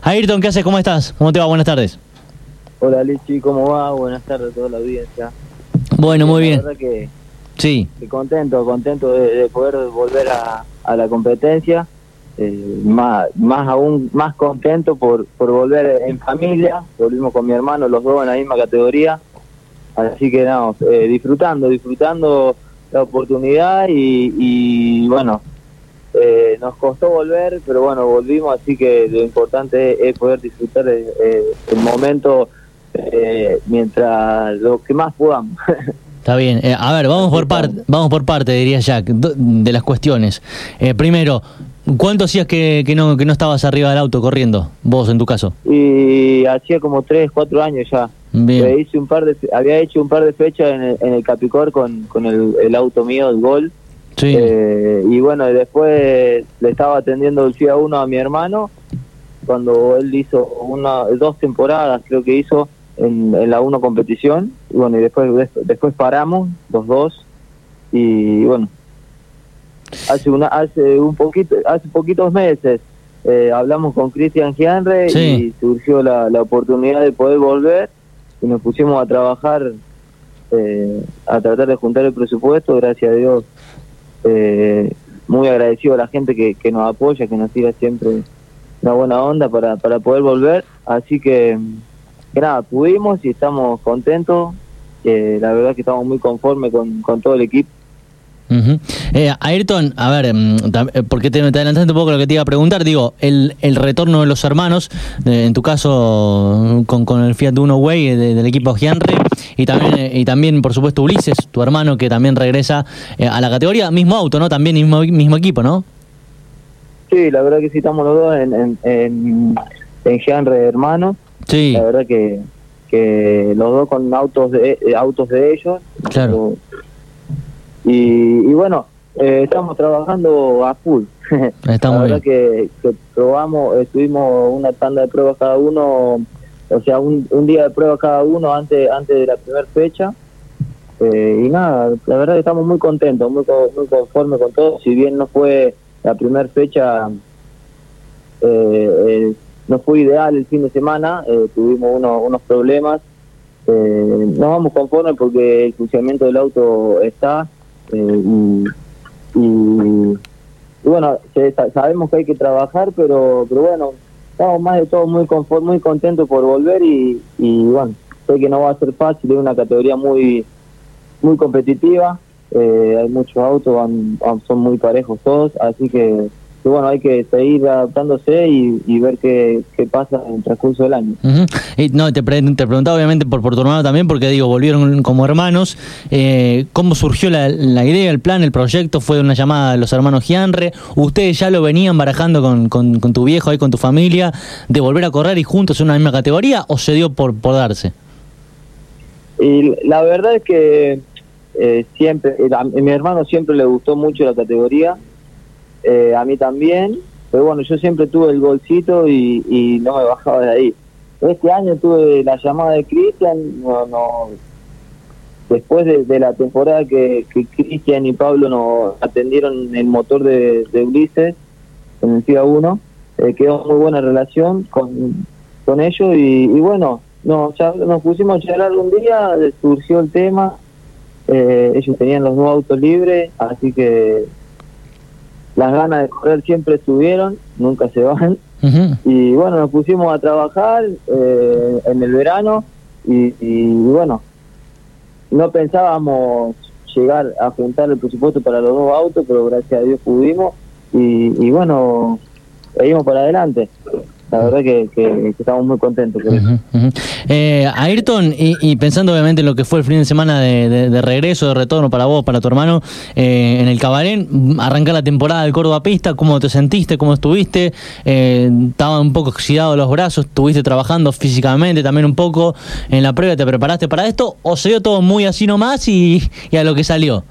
Ayrton, ¿qué haces? ¿Cómo estás? ¿Cómo te va? Buenas tardes. Hola Lichi, ¿cómo va? Buenas tardes a toda la audiencia. Bueno, muy bien. La verdad que Sí. contento de poder volver a la competencia. Más aún más contento por volver en familia. Volvimos con mi hermano, los dos en la misma categoría. Así que no, disfrutando la oportunidad y bueno, nos costó volver, pero bueno, volvimos, así que lo importante es poder disfrutar el momento mientras lo que más podamos. Está bien. A ver, vamos por parte, diría Jack, de las cuestiones. Primero, ¿cuánto hacías que no estabas arriba del auto corriendo, vos en tu caso? Y hacía como 3, 4 años ya. Bien. Había hecho un par de fechas en el Capicor con el auto mío, el Gol. Sí. Y bueno, después le estaba atendiendo el FIA 1 a mi hermano, cuando él hizo 2 temporadas, creo que hizo, en la 1 competición. Y bueno, y después paramos, los dos, y bueno, hace poquitos meses hablamos con Christian Gianre, Sí. y surgió la oportunidad de poder volver, y nos pusimos a trabajar, a tratar de juntar el presupuesto. Gracias a Dios, muy agradecido a la gente que nos apoya, que nos tira siempre una buena onda para poder volver. Así que nada, pudimos y estamos contentos. La verdad que estamos muy conformes con todo el equipo. Uh-huh. Ayrton, a ver, porque te adelantaste un poco lo que te iba a preguntar. Digo, el retorno de los hermanos, en tu caso con el Fiat Uno Way del equipo Gianre, y también por supuesto Ulises, tu hermano, que también regresa a la categoría, mismo auto, ¿no? También mismo equipo, ¿no? Sí, la verdad que sí, estamos los dos en Gianre, hermanos. Sí. La verdad que los dos con autos de ellos. Claro. Y bueno, estamos trabajando a full. Está la muy verdad bien. que probamos, tuvimos una tanda de pruebas cada uno, o sea, un día de prueba cada uno antes de la primera fecha. Y nada, la verdad que estamos muy contentos, muy conformes con todo. Si bien no fue la primera fecha, no fue ideal el fin de semana, tuvimos unos problemas. Nos vamos conformes porque el funcionamiento del auto está. Y bueno, sabemos que hay que trabajar, pero bueno, estamos más de todo muy conformes, muy contentos por volver, y bueno, sé que no va a ser fácil, es una categoría muy competitiva, hay muchos autos, son muy parejos todos, así que bueno, hay que seguir adaptándose y ver qué pasa en el transcurso del año. Uh-huh. Y no, te preguntaba obviamente por tu hermano también, porque digo, volvieron como hermanos. ¿Cómo surgió la idea, el plan, el proyecto? ¿Fue una llamada de los hermanos Gianre? ¿Ustedes ya lo venían barajando con tu viejo ahí, con tu familia, de volver a correr y juntos en una misma categoría, o se dio por darse? Y la verdad es que siempre, a mi hermano siempre le gustó mucho la categoría, a mí también, pero bueno, yo siempre tuve el golcito y no me bajaba de ahí. Este año tuve la llamada de Christian, después de la temporada que Christian y Pablo nos atendieron el motor de Ulises en el FIA 1, quedó muy buena relación con ellos, y bueno, nos pusimos a charlar un día, surgió el tema, ellos tenían los 2 autos libres, así que las ganas de correr siempre estuvieron, nunca se van. Uh-huh. Y bueno, nos pusimos a trabajar en el verano, y bueno, no pensábamos llegar a juntar el presupuesto para los 2 autos, pero gracias a Dios pudimos, y bueno, seguimos para adelante. La verdad que estamos muy contentos con eso. Uh-huh. Ayrton, y pensando obviamente en lo que fue el fin de semana de regreso, de retorno para vos, para tu hermano, en el Cabarén, arrancar la temporada del Córdoba Pista, ¿cómo te sentiste? ¿Cómo estuviste? Estaban un poco oxidados los brazos, estuviste trabajando físicamente también un poco en la previa, ¿te preparaste para esto? ¿O se dio todo muy así nomás y a lo que salió?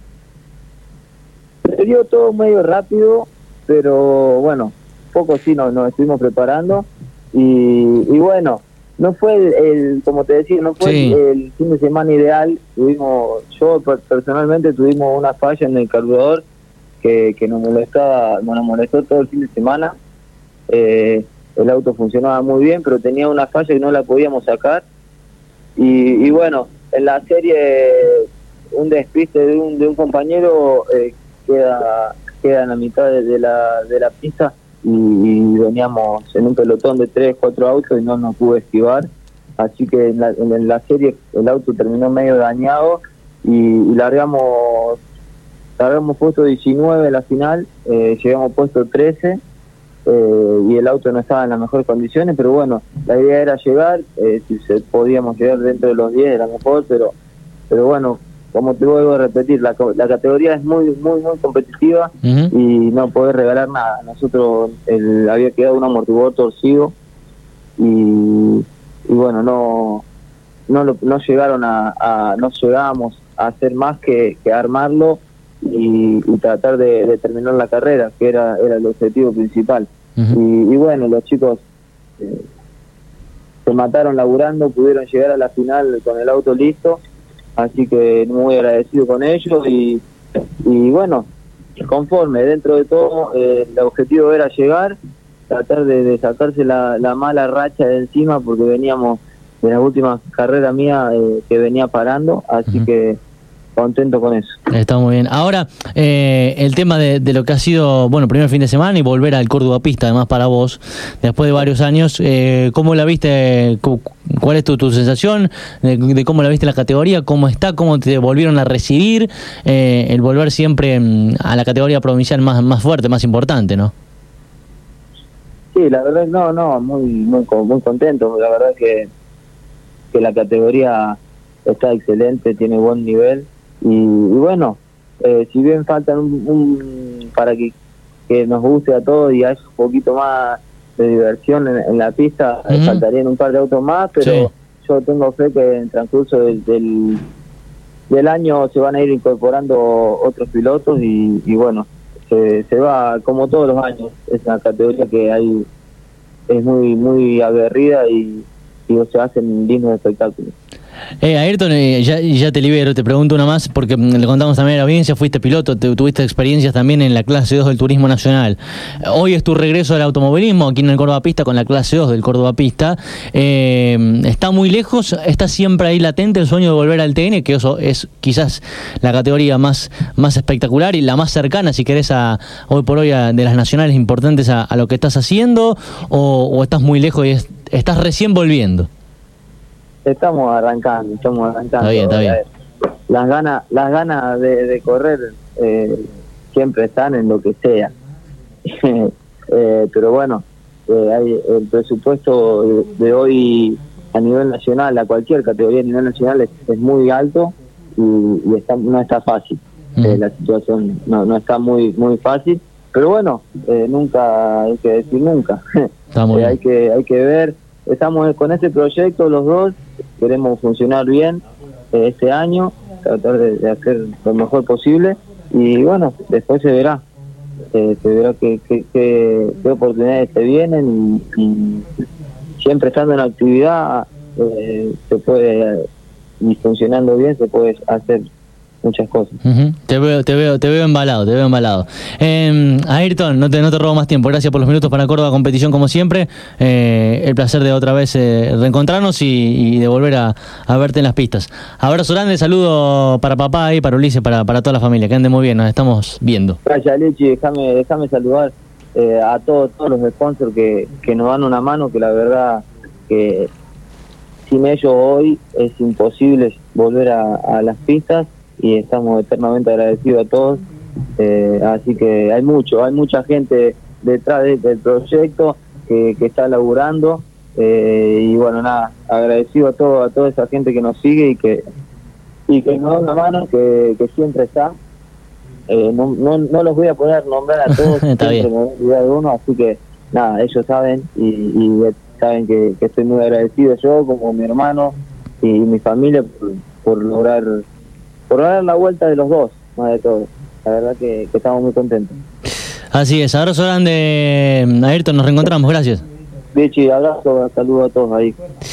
Se dio todo medio rápido, pero bueno, poco sí nos estuvimos preparando, y bueno, no fue como te decía, no fue sí. el fin de semana ideal. Yo personalmente tuvimos una falla en el carburador que nos molestó todo el fin de semana, el auto funcionaba muy bien, pero tenía una falla que no la podíamos sacar. Y bueno, en la serie un despiste de un compañero queda en la mitad de la pista y veníamos en un pelotón de 3, 4 autos y no nos pude esquivar. Así que en la serie el auto terminó medio dañado y largamos puesto 19 en la final, llegamos puesto 13 y el auto no estaba en las mejores condiciones, pero bueno, la idea era llegar, si podíamos llegar dentro de los 10 era mejor, pero bueno, como te vuelvo a repetir, la categoría es muy competitiva y no podés regalar nada. Nosotros había quedado un amortiguador torcido y bueno, no llegaron no llegábamos a hacer más que armarlo y tratar de terminar la carrera, que era el objetivo principal. Y bueno, los chicos se mataron laburando, pudieron llegar a la final con el auto listo, así que muy agradecido con ellos y bueno, conforme, dentro de todo el objetivo era llegar, tratar de sacarse la mala racha de encima, porque veníamos de las últimas carreras mías que venía parando, así que contento con eso. Está muy bien. Ahora, el tema de lo que ha sido, bueno, primer fin de semana y volver al Córdoba Pista, además para vos, después de varios años, ¿cómo la viste? ¿Cuál es tu sensación de cómo la viste la categoría? ¿Cómo está? ¿Cómo te volvieron a recibir? El volver siempre a la categoría provincial más fuerte, más importante, ¿no? Sí, la verdad, muy contento. La verdad que la categoría está excelente, tiene buen nivel. Y bueno, si bien faltan para que nos guste a todos y haya un poquito más de diversión en la pista, faltarían un par de autos más, pero yo tengo fe que en el transcurso del año se van a ir incorporando otros pilotos y bueno, se va como todos los años. Es una categoría que es muy aguerrida y se hacen lindos espectáculos. Ayrton, ya te libero, te pregunto una más, porque le contamos también a la audiencia, fuiste piloto, tuviste experiencias también en la clase 2 del Turismo Nacional. Hoy es tu regreso al automovilismo aquí en el Córdoba Pista con la clase 2 del Córdoba Pista. ¿Está muy lejos? ¿Está siempre ahí latente el sueño de volver al TN? Que eso es quizás la categoría más espectacular y la más cercana, si querés, hoy por hoy de las nacionales importantes a lo que estás haciendo, o estás muy lejos y estás recién volviendo. Estamos arrancando. Está bien. Las ganas de correr siempre están en lo que sea. Pero bueno, el presupuesto de hoy a nivel nacional, a cualquier categoría a nivel nacional es muy alto y no está fácil. La situación no está muy fácil, pero bueno, nunca hay que decir nunca. Hay que ver. Estamos con este proyecto los dos, queremos funcionar bien este año, tratar de hacer lo mejor posible y bueno, después se verá qué oportunidades se vienen y siempre estando en actividad se puede, y funcionando bien se puede hacer muchas cosas. Te veo embalado. Ayrton, no te robo más tiempo. Gracias por los minutos para Córdoba Competición, como siempre. El placer de otra vez reencontrarnos y de volver a verte en las pistas. Abrazo grande, saludo para papá y para Ulises, para toda la familia. Que ande muy bien, nos estamos viendo. Gracias, Lechi. Déjame saludar a todos los sponsors que nos dan una mano, que la verdad que sin ellos hoy es imposible volver a las pistas. Y estamos eternamente agradecidos a todos, así que hay mucha gente detrás del proyecto que está laburando, y bueno, nada, agradecido a toda esa gente que nos sigue y que nos da una mano, que siempre está. No los voy a poder nombrar a todos, Está bien. Me voy a olvidar de uno, así que nada, ellos saben y saben que estoy muy agradecido yo, como mi hermano y mi familia, por lograr la vuelta de los dos, más de todo. La verdad que estamos muy contentos. Así es, abrazo grande, Ayrton, nos reencontramos, gracias. Bichi, abrazo, saludo a todos ahí.